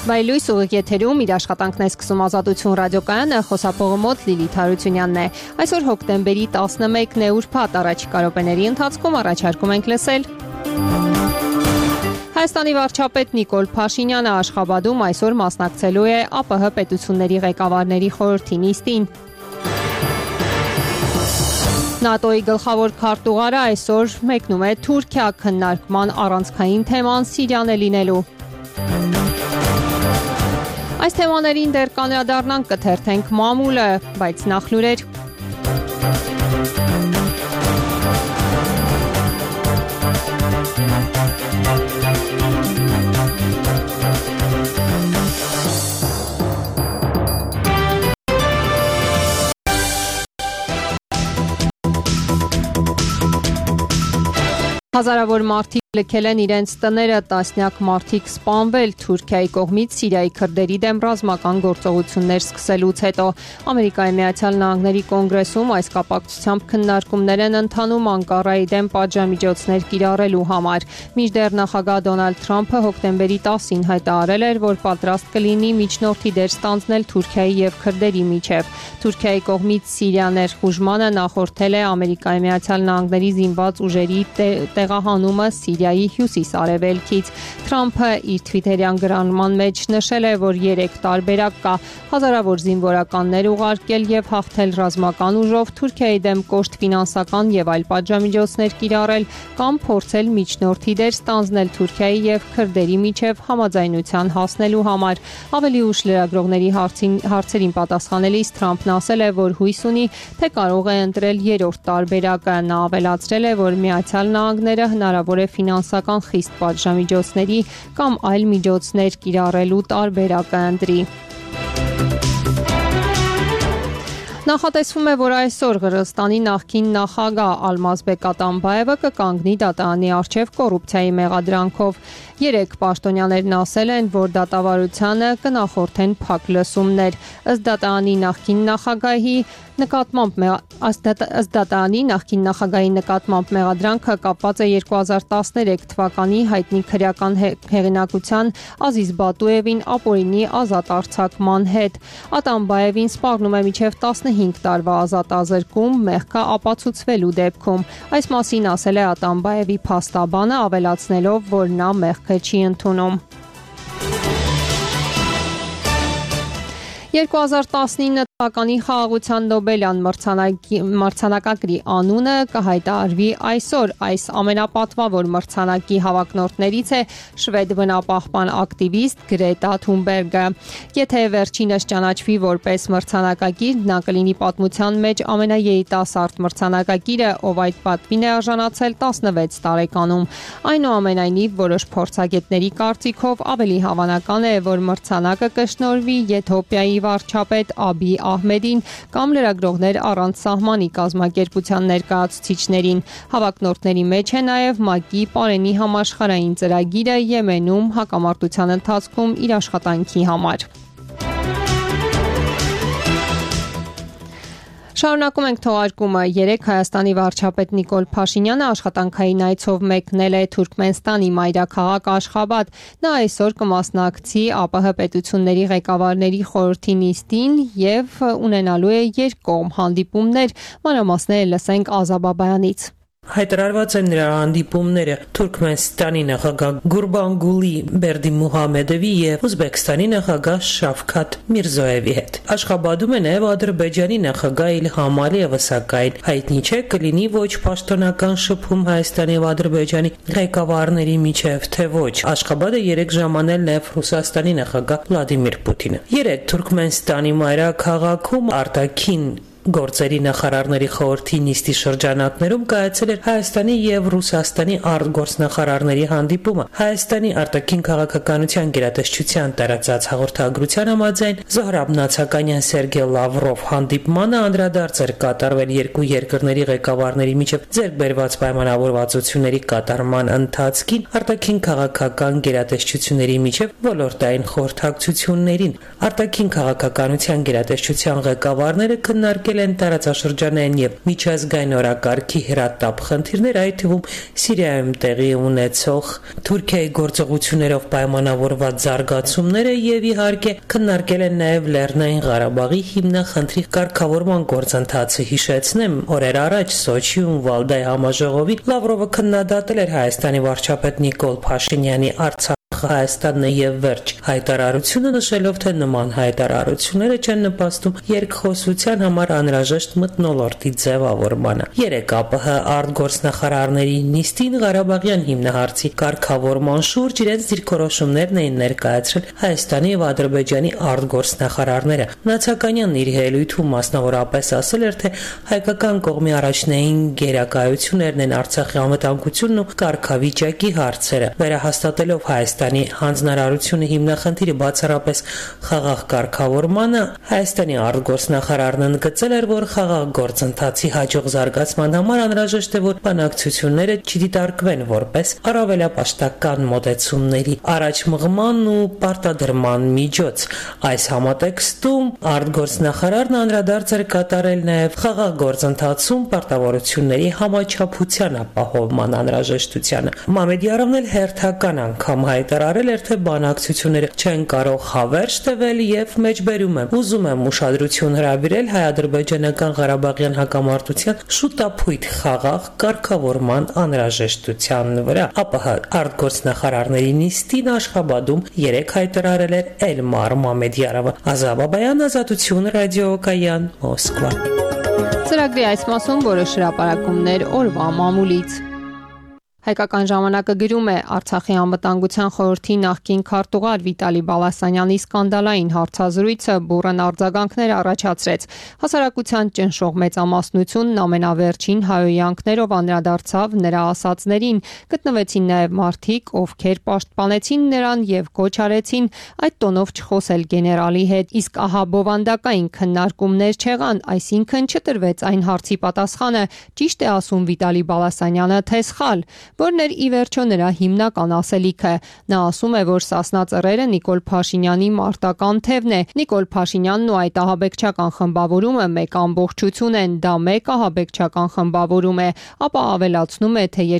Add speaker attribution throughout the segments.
Speaker 1: Բայլույս ուղիղ եթերում իր աշխատանքն է սկսում Ազատություն ռադիոկայանը, խոսափողը մոտ Լիլիթ Հարությունյանն է։ Այսօր հոկտեմբերի 11-ն է, ուրբաթ, առաջիկա րոպեների ընթացքում առաջարկում ենք լսել։ Հայաստանի վարչապետ Նիկոլ Փաշինյանը Աշխաբադում այսօր մասնակցելու է ԱՊՀ պետությունների ղեկավարների խորհրդի նիստին։ ՆԱՏՕ-ի գլխավոր քարտուղարը այսօր մեկնում է Թուրքիա, քննարկման առանցքային թեման Սիրիան է լինելու։ Այս թեմաներին դեռ կանդրադառնանք, կթերթենք մամուլը, բայց նախ լուրեր։ Հազարավոր մարդիկ լքել են իրենց տները, տասնյակ մարդիկ սպանվել Թուրքիայի կողմից Սիրիայի քրդերի դեմ ռազմական գործողություններ սկսելուց հետո։ Ամերիկայի Միացյալ Նահանգների կոնգրեսում այս կապակցությամբ քննարկումներ են ընթանում Անկարայի դեմ պատժամիջոցներ կիրառելու համար։ Մինչդեռ նախագահ Դոնալդ Թրամփը հոկտեմբերի 10-ին հայտարարել էր, որ պատրաստ կլինի միջնորդի դեր ստանձնել Թուրքիայի եւ քրդերի միջև։ Թուրքիայի կողմից Սիրիա ներխուժմանը նախորդել է Ամերիկայի Միացյալ Նահանգների զինված ուժերի տեղահանումը Սիրիայի հյուսիս-արևելքից։ Թրամփը իր թվիթերյան գրառման մեջ նշել է, որ 3 տարբերակ կա՝ հազարավոր զինվորականներ ուղարկել եւ հաղթել ռազմական ուժով, Թուրքիայի դեմ կոշտ ֆինանսական եւ այլ պատժամիջոցներ կիրառել կամ փորձել միջնորդի դեր ստանձնել Թուրքիայի եւ քրդերի միջև համաձայնության հասնելու համար։ Ավելի ուշ լրագրողների հարցերին պատասխանելիս Թրամփն ասել է, որ հույս ունի, թե կարող է ընտրել 3-րդ տարբերակը։ Նա ավելացրել է, որ Միացյալ Նահանգները հնարավոր է ֆինանսական խիստ պատժամիջոցների կամ այլ միջոցներ կիրառելու տարբերակը ընտրի։ Նախատեսվում է, որ այսօր Ղրղստանի նախկին նախագահ Ալմազբեկ Ատամբաևը կկանգնի դատարանի առջև կոռուպցիայի մեղադրանքով։ 3 պաշտոնյաներն ասել են, որ դատավարությանը կնախորդեն փակ լսումներ։ Ըստ դատարանի նախկին նախագահի նկատմամբ մեղադրանքը կապված է 2013 թվականի հայտնի քրեական հեղինակության Ազիզ Բատուևին ապօրինի ազատ արձակման հետ։ Ատամբաևին սպառնում է մինչև 15 տարվա ազատազրկում մեղքը ապացուցվելու դեպքում։ Այս մասին ասել է Ատամբաևի փաստաբանը, ավելացնելով, որ նա մեղքը չի ընդունում։ 2019 թվականի խաղաղության Նոբելյան մրցանակակրի անունը կհայտարարվի այսօր։ Այս ամենապատվավոր մրցանակի հավակնորդներից է շվեդ բնապահպան ակտիվիստ Գրետա Թունբերգը։ Եթե վերջինս ճանաչվի որպես մրցանակակիր, նա կլինի պատմության մեջ ամենաերիտասարդ մրցանակակիրը, ով այդ պատվին է արժանացել 16 տարեկանում։ Այնուամենայնիվ, որոշ փորձագետների կարծիքով ավելի հավանական է, որ մրցանակը կշնորհվի Եթովպիայի վարչապետ Աբի Ահմեդին կամ լրագրողներ առանց սահմանի կազմակերպության ներկայացուցիչներին։ Հավակնորդների մեջ է նաև ՄԱԿ-ի Պարենի համաշխարհային ծրագիրը Եմենում հակամարտության ընթացքում իր աշխատանքի համար։ Շարունակում ենք թողարկումը։ 3 Հայաստանի վարչապետ Նիկոլ Փաշինյանը աշխատանքային այցով մեկնել է Թուրքմենստանի մայրաքաղաք Աշխաբադ։ Նա այսօր կմասնակցի ԱՊՀ պետությունների ղեկավարների խորհրդի նիստին եւ ունենալու է երկկողմ հանդիպումներ։ Մանրամասները լսենք Ազաբաբայանից։
Speaker 2: Հայտարարված են նրա հանդիպումները Թուրքմենստանի նախագահ Գուրբանգուլի Բերդիմուհամեդովի եւ Ուզբեկստանի նախագահ Շավքաթ Միրզոևի հետ։ Աշխաբադում է նաեւ Ադրբեջանի նախագահ Իլհամ Ալիևը, սակայն հայտնի չէ կլինի ոչ պաշտոնական շփում Հայաստանի եւ Ադրբեջանի ղեկավարների միջև, թե ոչ։ Աշխաբադը 3 ժամանել նաեւ Ռուսաստանի նախագահ Վլադիմիր Պուտինը։ 3 Թուրքմենստանի մայրաքաղաքում արտաքին գործերի նախարարների խորհրդի նիստի շրջանակներում կայացել էր Հայաստանի եւ Ռուսաստանի արտգործնախարարների հանդիպումը։ Հայաստանի արտաքին քաղաքականության գերատեսչության տարածած հաղորդագրության համաձայն Զոհրաբ Նացականյան Սերգեյ Լավրով հանդիպմանը անդրադարձ էր կատարվել երկու երկրների ղեկավարների միջև ձեռք բերված պայմանավորվածությունների կատարման ընթացքին, արտաքին քաղաքական գերատեսչությունների միջև ոլորտային խորհրդակցություններին։ Արտաքին քաղաքականության գերատեսչության ղեկավարները քննարկել քննարկել են տարածաշրջանային եւ միջազգային օրակարգի հրատապ խնդիրներ, այդ թվում Սիրիայում տեղի ունեցող Թուրքիայի գործողություններով պայմանավորված զարգացումները եւ իհարկե քննարկել են նաեւ Լեռնային Ղարաբաղի հիմնախնդրի կարգավորման գործընթացը։ Հիշեցնեմ, օրեր առաջ Սոչիում Վալդայի համաժողովին Լավրովը քննադատել էր Հայաստանի վարչապետ Նիկոլ Փաշինյանի Արցախ Հայաստանն եւ վերջ հայտարարությունը, նշելով, թե նման հայտարարությունները չեն նպաստում երկխոսության համար անհրաժեշտ մթնոլորտի ձևավորմանը։ Երեք ԱՊՀ արտգործնախարարների նիստին Ղարաբաղյան հիմնահարցի կարգավորման շուրջ իրենց դիրքորոշումներն էին ներկայացրել Հայաստանի եւ Ադրբեջանի արտգործնախարարները։ Նացականյանն իր ելույթում մասնավորապես ասել էր, թե հայկական կողմի առաջնային գերակայություններն են Արցախի անվտանգությունն ու կարգավիճակի հարցերը, վերահաստատելով Հայաստանի հանձնարարությունը հիմնախնդիրը բացառապես խաղաղ կարգավորմանը, Հայաստանի արտգործնախարարն ընդգծել էր, որ խաղաղ գործընթացի հաջող զարգացման համար անհրաժեշտ է, որ բանակցությունները չդիտարկվեն որպես առավելապաշտական մոտեցումների առաջ մղման ու պարտադրման միջոց։ Այս համատեքստում արտգործնախարարն անդրադարձ էր կատարել նաև խաղաղ գործընթացում պարտավորությունների համաչափության ապահովման անհրաժեշտությանը։ Մամեդյարովն էլ հերթական անգամ հայտարարել էր, թե բանակցությունները չեն կարող հավերժ տվել եւ մեջբերում եմ, ուզում եմ ուշադրություն հրավիրել հայ-ադրբեջանական Ղարաբաղյան հակամարտության շուտափույթ խաղաղ կարգավորման անհրաժեշտության վրա։ ԱՊՀ արտգործնախարարների նիստին Աշխաբադում 3 հայտարարել էր Էլմար Մամեդյարովը։ Ազատ Բաբայան, Ազատություն, Ռադիոկայան, Մոսկվա։
Speaker 1: Ծրագրի այս մասում որոշ հրապարակումներ օրվա մամուլից։ Հայկական ժամանակը գրում է Արցախի անվտանգության խորհրդի նախկին քարտուղար Վիտալի Բալասանյանի սկանդալային հարցազրույցը բուռն արձագանքներ առաջացրեց։ Հասարակության ճնշող մեծամասնությունն ամենավերջին հայհոյանքներով անդրադարձավ նրա ասածներին, գտնվեցին նաև մարդիկ, ովքեր պաշտպանեցին նրան եւ կոչ արեցին այդ տոնով չխոսել գեներալի հետ, իսկ ահա բովանդակային քննարկումներ չեղան, այսինքն չտրվեց այն հարցի պատասխանը, ճիշտ է ասում Վիտալի Բալասանյանը, թե սխալ, որն էր ի վերջո նրա հիմնական ասելիքը։ Նա ասում է, որ Սասնա ծռերը Նիկոլ Փաշինյանի մարտական թևն է։ Նիկոլ Փաշինյանն ու այդ ահաբեկչական խմբավորումը մեկ ամբողջություն են, դա մեկ ահաբեկչական խմբավորում է, ապա ավելացնում է, թե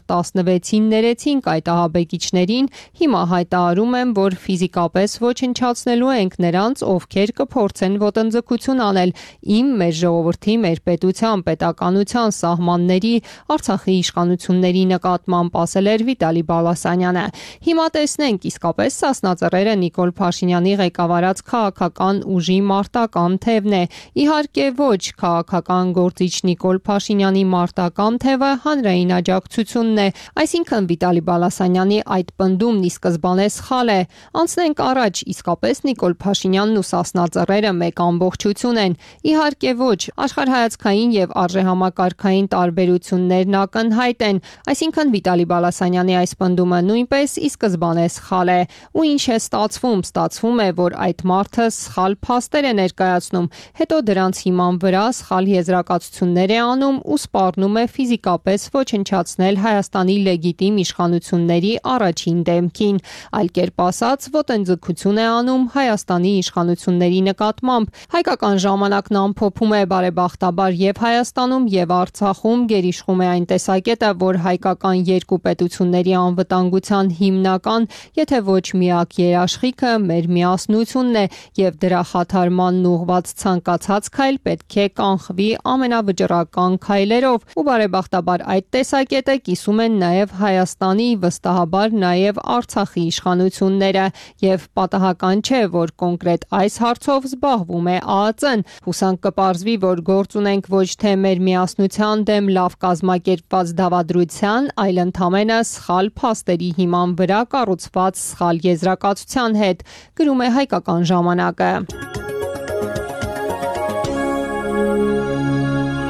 Speaker 1: 2016-ին ներեցինք այդ ահաբեկիչներին, հիմա հայտարարում եմ, որ ֆիզիկապես ոչնչացնելու ենք նրանց, ովքեր կփորձեն ոտնձգություն անել իմ, մեր ժողովրդի, մեր պետության, պետականության սահմանների, Արցախի իշխանությունների նկատմամբ, ասել էր Վիտալի Բալասանյանը։ Հիմա տեսնենք, իսկապես Սասնա ծռերը Նիկոլ Փաշինյանի ղեկավարած քաղաքական ուժի մարտական թևն է։ Իհարկե ոչ, քաղաքական գործիչ Նիկոլ Փաշինյանի մարտական թևը հանրային աջակցությունն է, այսինքն Վիտալի Բալասանյանի այդ պնդումն ի սկզբանե սխալ է։ Անցնենք առաջ, իսկապես Նիկոլ Փաշինյանն ու Սասնա ծռերը մեկ ամբողջություն են։ Իհարկե ոչ, աշխարհայացքային եւ արժեհամակարգային տարբերություններն ակնհայտ են, այսինքն Վիտալի Բալասանյանի այս պնդումը նույնպես ի սկզբանե սխալ է։ Ու ինչ է ստացվում։ Ստացվում է, որ այդ մարդը սխալ փաստեր է ներկայացնում, հետո դրանց հիման վրա սխալ եզրակացություններ է անում ու սպառնում է ֆիզիկապես ոչնչացնել Հայաստանի լեգիտիմ իշխանությունների առաջին դեմքին։ Այլ կերպ ասած, ոտնձգություն է անում Հայաստանի իշխանությունների նկատմամբ։ Հայկական ժամանակն ամփոփում է բարեբախտաբար եւ Հայաստանում եւ Արցախում գերիշխում է այն տեսակետը, որ հայկական երկու պետությունների անվտանգության հիմնական, եթե ոչ միակ երաշխիքը մեր միասնությունն է եւ դրա խաթարմանն ուղղված ցանկացած քայլ պետք է կանխվի ամենավճռական քայլերով, ու բարեբախտաբար այդ տեսակետը կիսում են նաեւ Հայաստանի, վստահաբար նաեւ Արցախի իշխանությունները, եւ պատահական չէ, որ կոնկրետ այս հարցով զբաղվում է ԱԱԾ-ն։ Հուսանք կպարզվի, որ գործ ունենք ոչ թե մեր միասնության դեմ լավ կազմակերպված դավադրության, այլ ընդամենը սխալ փաստերի հիման վրա կառուցված սխալ եզրակացության հետ, գրում է Հայկական ժամանակը։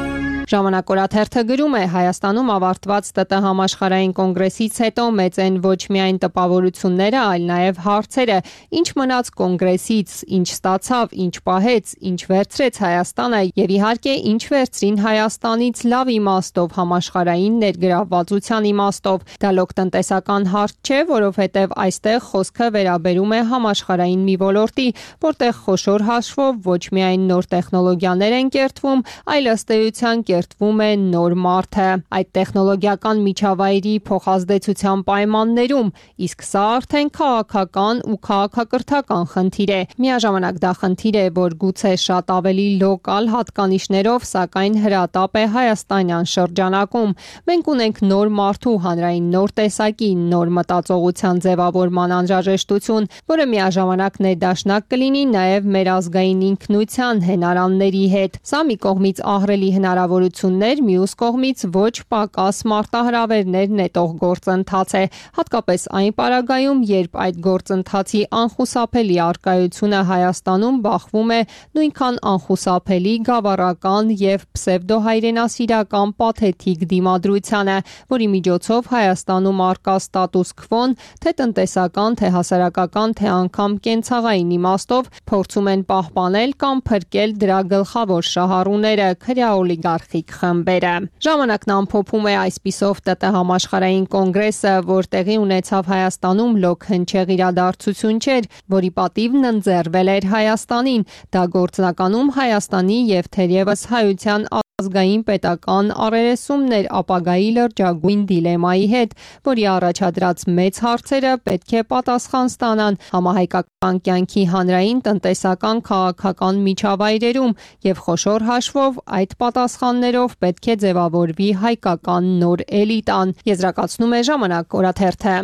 Speaker 1: Ժամանակ օրաթերթը գրում է. Հայաստանում ավարտված ՏՏ համաշխարհային կոնգրեսից հետո մեծ են ոչ միայն տպավորությունները, այլ նաև հարցերը. ինչ մնաց կոնգրեսից, ինչ ստացավ, ինչ պահեց, ինչ վերցրեց Հայաստանը եւ իհարկե ինչ վերցրին Հայաստանից լավ իմաստով, համաշխարհային ներգրավվածության իմաստով։ Դա լոկ տնտեսական հարց չէ, որովհետեւ այստեղ խոսքը վերաբերում է համաշխարհային մի ոլորտի, որտեղ խոշոր հաշվով ոչ միայն նոր տեխնոլոգիաներ են կերտվում, այլ ըստ էության կերտվում է նոր մարդը։ Այդ տեխնոլոգիական միջավայրի փոխազդեցության պայմաններում, իսկ սա արդեն քաղաքական ու քաղաքակրթական խնդիր է։ Միաժամանակ դա խնդիր է, որ գուցե շատ ավելի լոկալ հատկանիշներով, սակայն հրատապ է հայաստանյան շրջանակում։ Մենք ունենք նոր մարդու հանրային նոր տեսակի, նոր մտածողության ձևավորման անհրաժեշտություն, որը միաժամանակ ներդաշնակ կլինի նաև մեր ազգային ինքնության հենարանների հետ։ Սա մի կողմից ահռելի հնարավորություններ, մյուս կողմից ոչ պակաս մարտահրավերներ նետող գործընթաց է, հատկապես այն պարագայում, երբ այդ գործընթացի անխուսափելի առկայությունը Հայաստանում բախվում է նույնքան անխուսափելի գավառական եւ պսևդոհայրենասիրական պաթետիկ դիմադրությանը, որի միջոցով Հայաստանում արկա ստատուս քվոն, թե տնտեսական, թե հասարակական, թե անգամ կենցաղային իմաստով փորձում են պահպանել կամ փրկել դրա գլխավոր շահառուները, քրեաօլիգարխիկ խմբերը։ Ժամանակն ամփոփում է այսպիսով ՏՏ համաշխարհային կոնգրեսը, որ տեղի ունեցավ Հայաստանում լոկ հնչեղ իրադարձություն չէր, որի պատիվն ընձեռվել էր Հայաստանին։ Դա գործնականում Հայաստանի եւ թերևս հայության ազգային պետական առերեսումներ ապագայի լրջագույն դիլեմայի հետ, որի առաջադրած մեծ հարցերը պետք է պատասխան ստանան համահայկական կյանքի հանրային, տնտեսական, քաղաքական միջավայրերում եւ խոշոր հաշվով այդ պատասխաններով պետք է ձևավորվի հայկական նոր էլիտան։ Եզրակացնում է Ժամանակ օրաթերթը։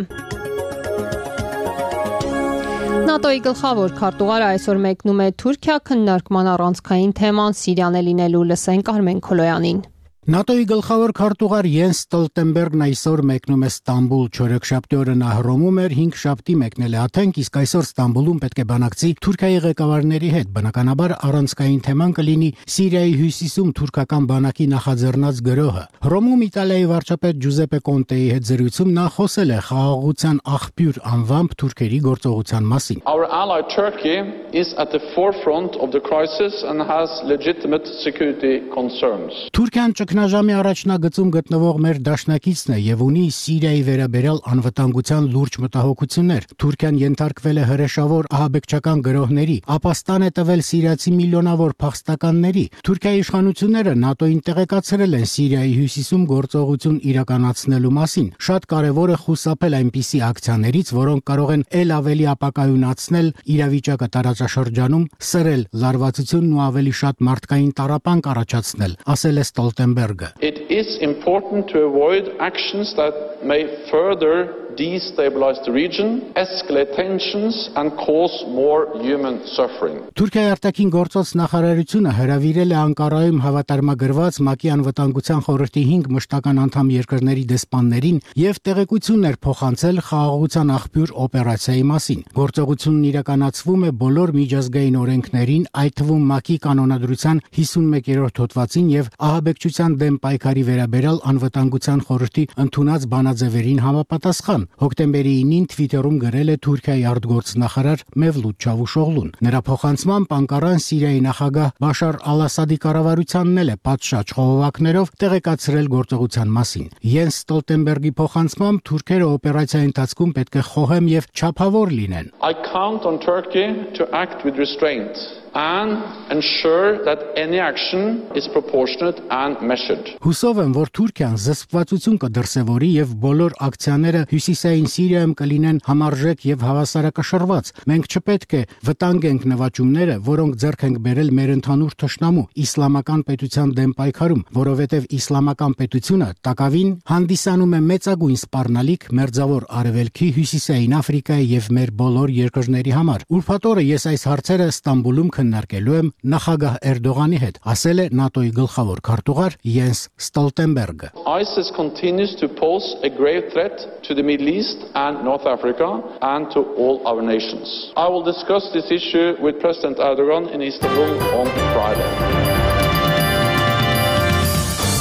Speaker 1: ՆԱՏՕ-ի գլխավոր քարտուղարը այսօր մեկնում է Թուրքիա, քննարկման առանցքային թեման Սիրիան է լինելու, լսենք Արմեն Քոլոյանին։
Speaker 3: ՆԱՏՕ-ի գլխավոր քարտուղար Յենս Ստոլտենբերգն այսօր մեկնում է Ստամբուլ, չորեքշաբթի օրը նա Հռոմում էր, 5 շաբթի մեկնել է Աթենք, իսկ այսօր Ստամբուլում պետք է բանակցի Թուրքիայի ղեկավարների հետ։ Բնականաբար առանցքային թեման կլինի Սիրիայի հյուսիսում թուրքական բանակի նախաձեռնած գրոհը։ Հռոմում Իտալիայի վարչապետ Ջուզեպե Կոնտեի հետ զրույցում նա խոսել է խաղաղության աղբյուր անվամբ թուրքերի գործողության մասին։
Speaker 4: Our ally Turkey is at the forefront of the crisis and has legitimate security concerns.
Speaker 3: Թուրքիան ճգնաժամի առաջնագծում գտնվող մեր դաշնակիցն է եւ ունի Սիրիայի վերաբերյալ անվտանգության լուրջ մտահոգություններ։ Թուրքիան ենթարկվել է հրեշավոր ահաբեկչական գրոհների, ապաստան է տվել սիրիացի միլիոնավոր փախստականների։ Թուրքիայի իշխանությունները ՆԱՏՕ-ին տեղեկացրել են Սիրիայի հյուսիսում գործողություն իրականացնելու մասին։ Շատ կարևոր է խուսափել այնպիսի ակցիաներից, որոնք կարող են ել ավելի ապակայունացնել իրավիճակը տարածաշրջանում, սրել լարվածությունն ու ավելի շատ մարդկային տառապանք առաջացնել, ասել է Ստոլտենբերգը։
Speaker 4: It is important to avoid actions that may further destabilize the region, escalate tensions and cause more human suffering.
Speaker 3: Թուրքիայի արտաքին գործոց նախարարությունը հրավիրել է Անկարայում հավատարմագրված ՄԱԿ-ի անվտանգության խորհրդի 5 մշտական անդամ երկրների դեսպաններին եւ տեղեկություններ փոխանցել խաղաղության աղբյուր օպերացիայի մասին։ Գործողությունն իրականացվում է բոլոր միջազգային օրենքներին, այդ թվում ՄԱԿ-ի կանոնադրության 51-րդ հոդվածին եւ ահաբեկչության դեմ պայքարի վերաբերյալ անվտանգության խորհրդի ընդունած բանաձևերին համապատասխան։ Հոկտեմբերի 9-ին Twitter-ում գրել է Թուրքիայի արտգործնախարար Մևլութ Չավուշօղլուն։ Նրա փոխանցմամբ Անկարան Սիրիայի նախագահ Բաշար Ալ-Ասադի կառավարությանն էլ է պատշաճ խողովակներով տեղեկացրել գործողության մասին։ Յենս Ստոլտենբերգի փոխանցմամբ թուրքերը օպերացիայի ընթացքում պետք է խոհեմ եւ չափավոր լինեն։
Speaker 4: I count on Turkey to act with restraint and ensure that any action is proportionate and measured.
Speaker 3: Հուսով եմ, որ Թուրքիան զսպվածություն կդրսևորի եւ բոլոր ակցիաները հյուսիսային Սիրիայում կլինեն համարժեք եւ հավասարակշռված։ Մենք չպետք է վտանգենք նվաճումները, որոնք ձեռք ենք բերել մեր ընդհանուր թշնամու իսլամական պետության դեմ պայքարում, որովհետեւ իսլամական պետությունը տակավին հանդիսանում է մեծագույն սպառնալիք Մերձավոր Արևելքի, Հյուսիսային Աֆրիկայի եւ մեր բոլոր երկրների համար։ Ուրբաթ օրը ես այս հարցերը Ստամբուլում քննարկելու եմ նախագահ Էրդողանի հետ, ասել է ՆԱՏՕ-ի գլխավոր քարտուղար Յենս Ստոլտենբերգը։
Speaker 4: ISIS continues to pose a grave threat to the Middle East and North Africa and to all our nations. I will discuss this issue with President Erdogan in Istanbul on Friday.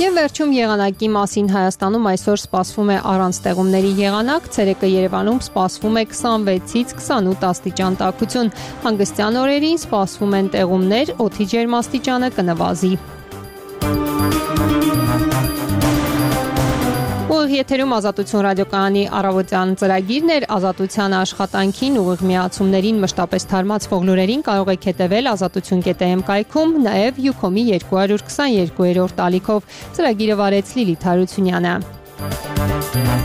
Speaker 1: Եվ վերջում եղանակի մասին Հայաստանում այսօր սպասվում է առանց ստեղումների եղանակ, ցերեկը Երևանում սպասվում է 26-ից 28 աստիճան տաքություն։ Հանգստյան օրերին սպասվում են տեղումներ, օդի ջերմաստիճանը կնվազի։ Ուղիղ եթերում Ազատություն ռադիոկայանի առավոտյան ծրագիրն էր, Ազատության աշխատանքին ուղիղ միացումներին մշտապես թարմացվող լուրերին կարող եք հետևել azatutun.am կայքում, նաև Յուքոմի 222-րդ ալիքով։ Ծրագիրը վարեց Լիլիթ Հարությունյանը։